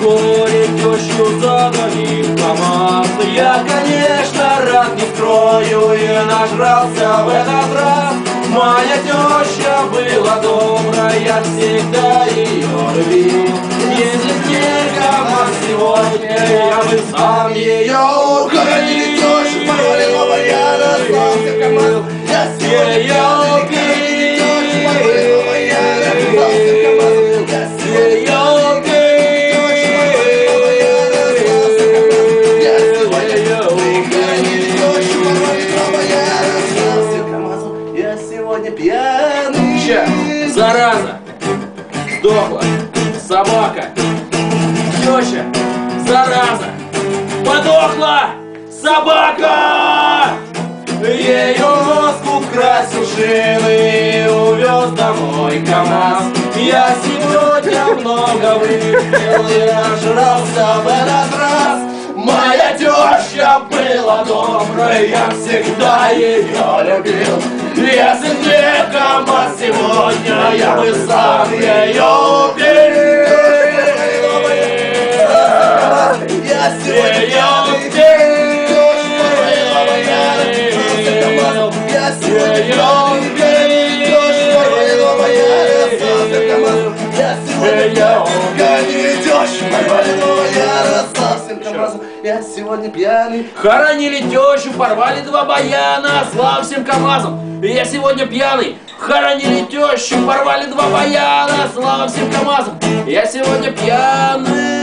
горе тещу за двоих КамАЗ. Я, конечно, рад не скрою и нажрался в этот раз. Моя теща была добрая, всегда ее любил. Если б не КамАЗ сегодня, я бы сам ее Хоронили тещу, пароли Лобояна, остался КамАЗ. Я сегодня пьяный, хоронили тещу, пароли Лобояна, остался КамАЗ. Я сегодня пьяный, я сегодня пьяный. Ща, зараза, сдохла собака. Теща, зараза, подохла собака. Ее мозг украсил шины и увез домой КамАЗ. Я сегодня много выпил и нажрался в этот раз. Моя теща была доброй, я всегда ее любил. Если б не КамАЗ сегодня, я бы сам ее убил. Я сегодня пьяный, я сегодня пьяный, я сегодня пьяный. Хоронили тещу, порвали два баяна, слава всем КамАЗам. Я сегодня пьяный. Хоронили тещу, порвали два баяна, слава всем КамАЗам. Я сегодня пьяный.